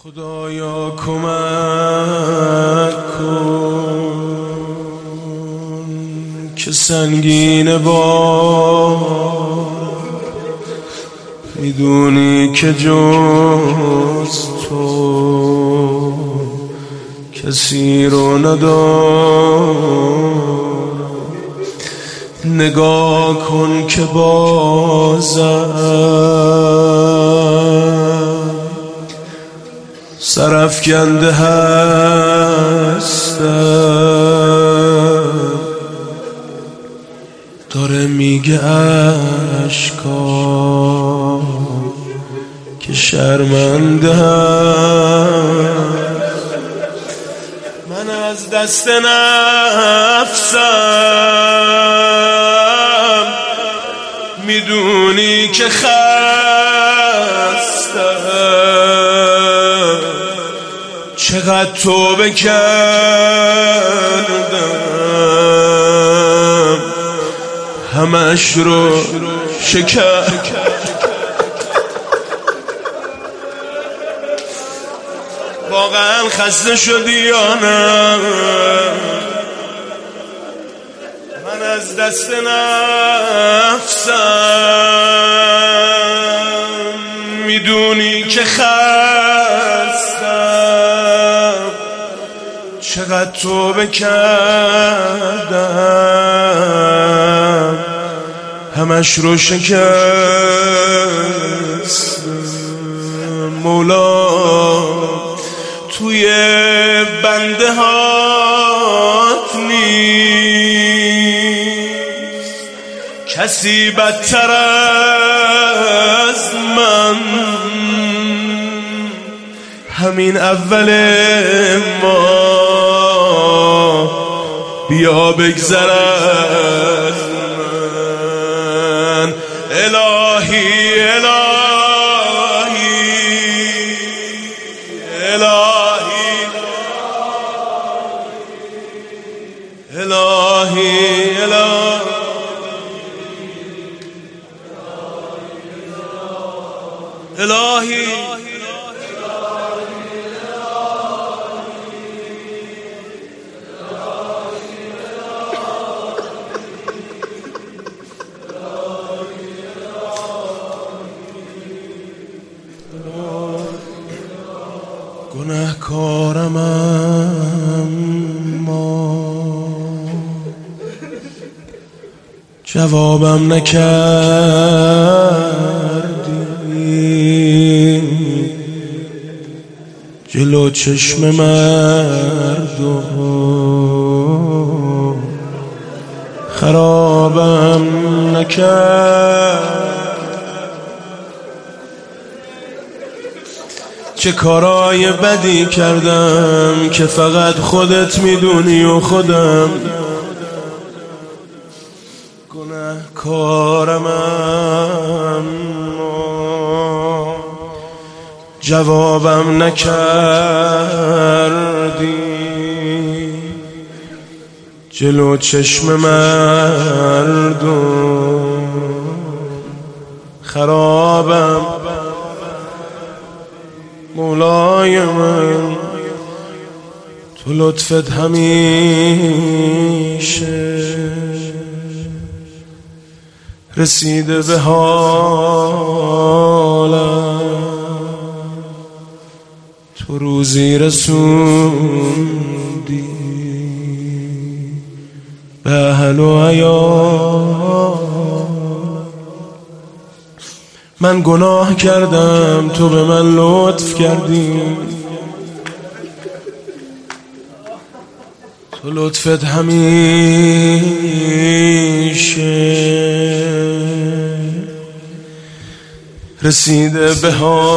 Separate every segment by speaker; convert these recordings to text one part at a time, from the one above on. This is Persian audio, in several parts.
Speaker 1: خدایا کمک کن که سنگین بار میدونی که جز تو کسی رو ندارم. نگاه کن که بازم سرافکنده هستم، داره میگه اشکا که شرمنده هم. من از دست نفسم میدونی که خستم، چقدر توبه کردم همش رو شکر. واقعا خسته شدی یا نه؟ من از دست نفسم میدونی که خستم، چقدر توبه کردم همش رو شکستم. مولا توی بنده هات نیست کسی بدتر از من، همین اول ما بیا بگذر از من. الهی الهی الهی الهی الهی گناهکارم اما جوابم نکردی، جلو چشم مردم خرابم نکرد. چه کارای بدی کردم که فقط خودت میدونی و خودم گناهکارم اما جوابم نکردی، جلو چشم مردم خرابم. مولای من تو لطفت همیشه رسیده به حالم، تو روزی رسوندی به اهل و عیال. من گناه کردم تو به من لطف کردی، تو لطفت همیشه رسیده به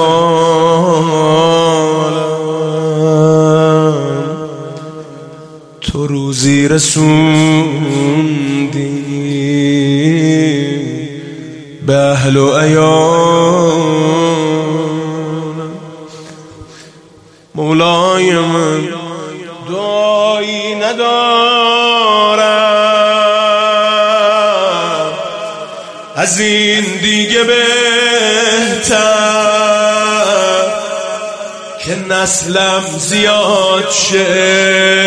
Speaker 1: حالم، تو روزی رسوندی به اهل و عیال. مولای من دعایی ندارم از این دیگه بهتر که که نسلم زیاد شه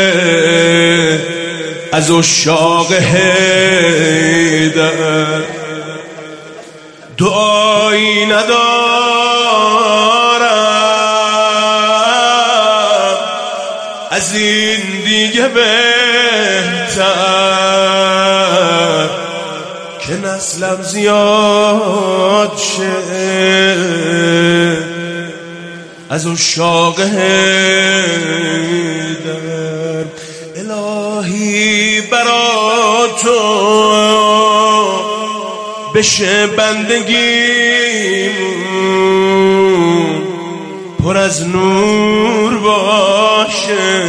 Speaker 1: از عشاق حیدر. دعایی ندارم از این دیگه بهتر که نسلم زیاد شه از عشاق حیدر. الهی برا تو بشه بندگیمون پر از نور باشه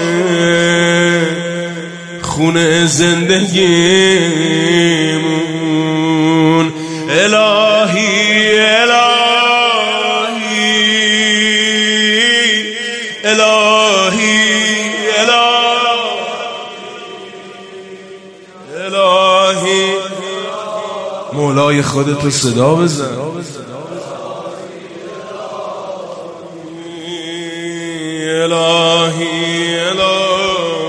Speaker 1: خون زندگیمون. الهی الهی الهی الهی مولای خودتو صدا بزن. الهی الهی